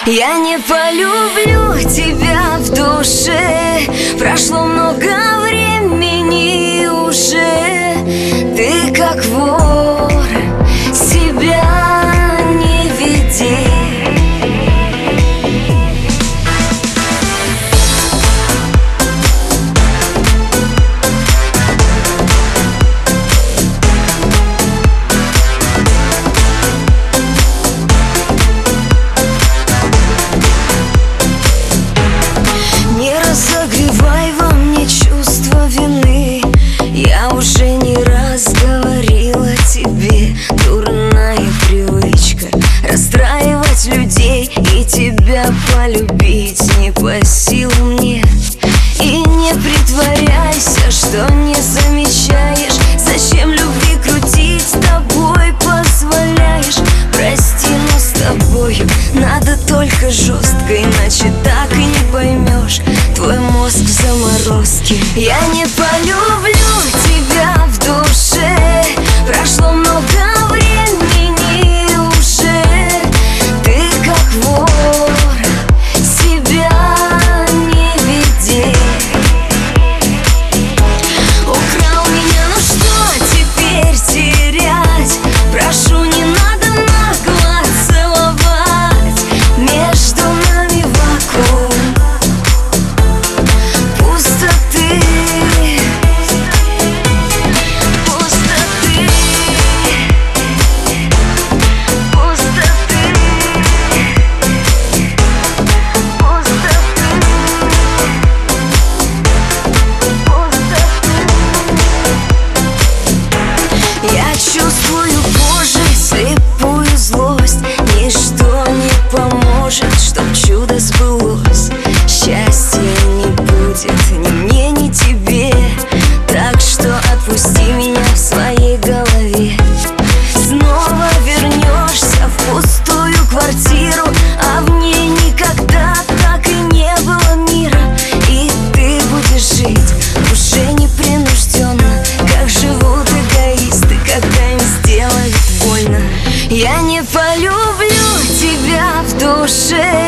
Я не полюблю тебя в душе. Прошло много времени уже. Ты как вор, себя не веди. Разогревай во мне чувство вины. Я уже не раз говорила тебе. Дурная привычка расстраивать людей и тебя полюбить не по силам мне. И не притворяйся, что не замечаешь. Зачем любви крутить, с тобой позволяешь. Прости, но с тобою надо только жестко, иначе так и не поймешь. Твой мозг в заморозке. Я не полюблю тебя в душе. Прошло много времени уже. Ты как вор, себя не веди. Украл меня, ну что теперь терять? Прошу, не надо нагло целовать. Между нами вакуум. Чувствую кожей слепую злость. Ничто не поможет, чтоб чудо сбылось. Счастья не будет ни мне, ни тебе. Так что отпусти меня в своей голове. Снова вернешься в пустую квартиру, а в ней никогда так и не было мира. И ты будешь жить уже непринужденно, как живут эгоисты, когда им сделают больно. Я не полюблю тебя в душе.